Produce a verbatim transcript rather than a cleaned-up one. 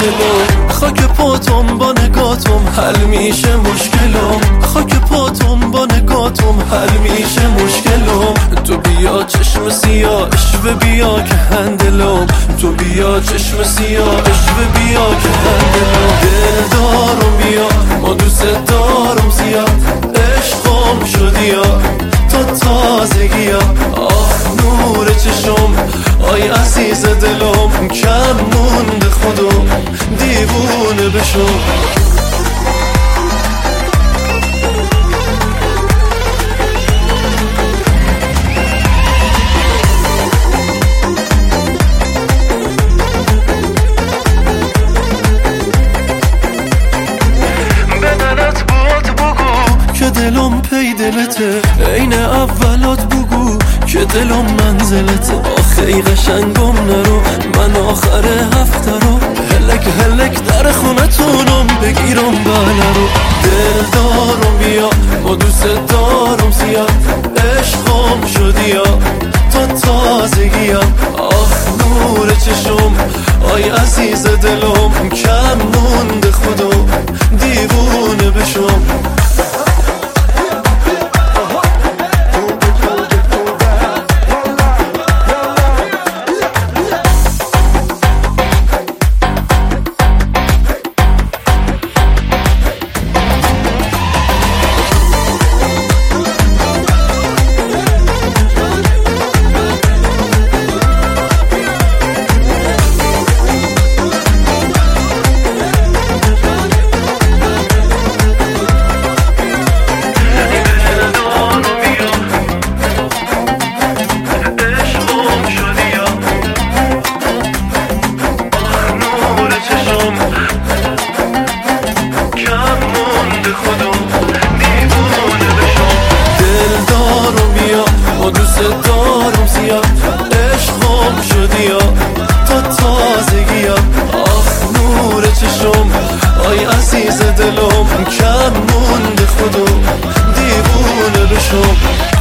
دلم. خاک پاتم با نگاتم حل میشه مشکلم. خاک پاتم با نگاتم حل میشه مشکلم. تو بیا چشم سیاه اشوه بیا که هندلم. تو بیا چشم سیاه اشوه بیا که هندلم. دل دارم بیا ما دوست دارم زیاد. عشقم شدی یا تا تازگی ها. آه نور چشم آی عزیز دلم. کم مونده خودم دیوونه بشم. دلم پی دلته عین اولات بگو که دلم منزلته. آخی قشنگم نرو من آخر هفته رو هلک هلک در خونتونم بگیرم بالا رو. دل دارم بیا با دوست دارم زیاد. عشقم شدی یا تا تازگی ها. آخ نور چشم آی عزیز دلم. کم مونده خودم دیوونه بشم. دوست دارم زیاد. عشقم شدی یا تا تازگی ها. آخ نور چشم آی عزیز دلم. کم مونده خودم دیوونه بشم.